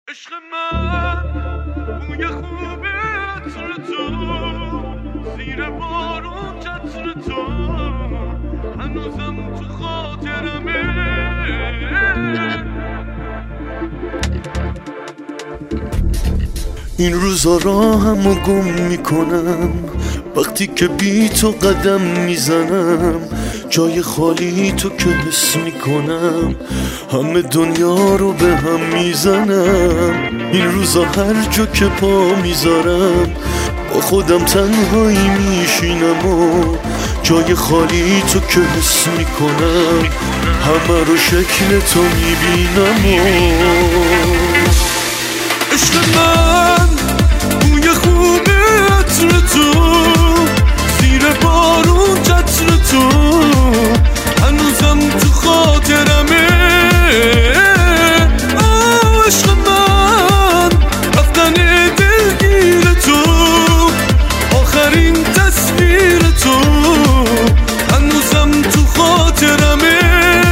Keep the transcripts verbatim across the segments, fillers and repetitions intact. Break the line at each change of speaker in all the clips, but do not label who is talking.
عشق من بوی خوب عطر تو زیر بارون چتر تو هنوزم تو خاطرمه. این روزا راهمو گم میکنم وقتی که بی تو قدم میزنم، جای خالی تو که حس میکنم همه دنیا رو به هم میزنم. این روزا هر جا که پا میذارم با خودم تنهایی میشینم و جای خالی تو که حس میکنم همه رو شکل تو میبینم. و عشق من بوی خوب عطر تو زیر بارون چتر تو هنوزم تو خاطرمه. آه عشق من رفتن دلگیر تو آخرین تصویر تو هنوزم تو خاطرمه.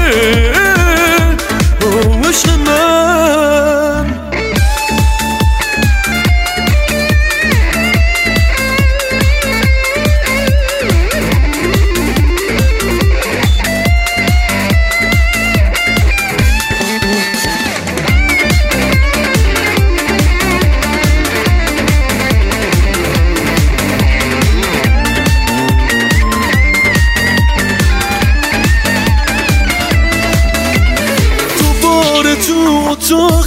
آه عشق من تو